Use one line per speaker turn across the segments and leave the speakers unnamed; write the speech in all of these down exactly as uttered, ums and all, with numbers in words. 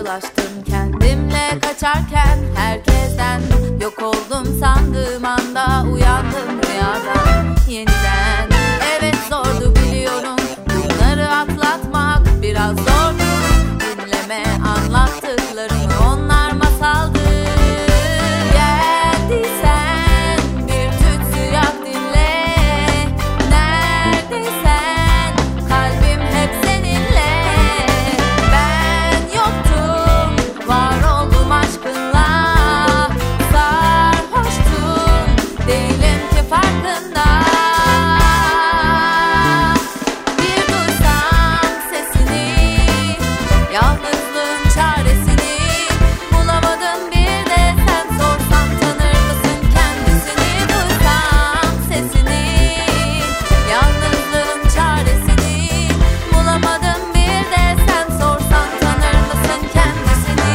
karşılaştım kendimle kaçarken herkesten. Yok oldum sandığım anda uyandım rüyadan yeniden. Evet zordu biliyorum, bunları atlatmak biraz zordu. Dinleme anlattıklarımı, onlar masaldı. Geldiysen bir tütsü yak dinle. Neredeysen kalbim hep seninle. Ben yoktum, var oldum aşkınla. Sarhoştum, değilim ki farkında. Bir duysam sesini, yalnızlığın çaresini. Bulamadım bir de sen sorsan, tanır mısın kendisini? Duysam sesini, yalnızlığın çaresini. Bulamadım bir de sen sorsan, tanır mısın kendisini?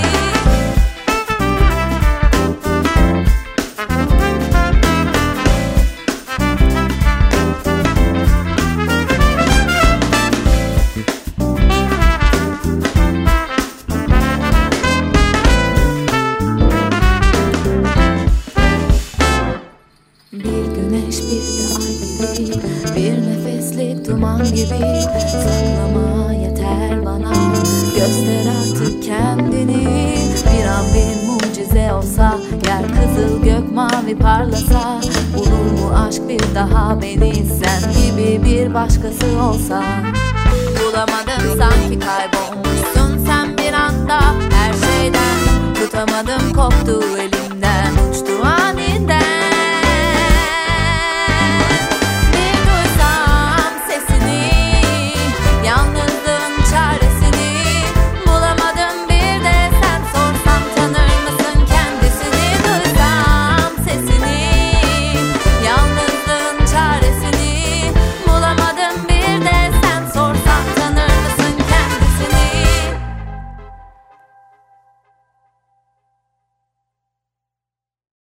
Bir güneş bir de ay gibi, bir nefeslik duman gibi. Saklama yeter bana, göster artık kendini. Bir an bir mucize olsa, yer kızıl gök mavi parlasa. Bulur mu aşk bir daha beni, sen gibi bir başkası olsa? Bulamadım, sanki kaybolmuşsun sen bir anda her şeyden. Tutamadım, koptu elim.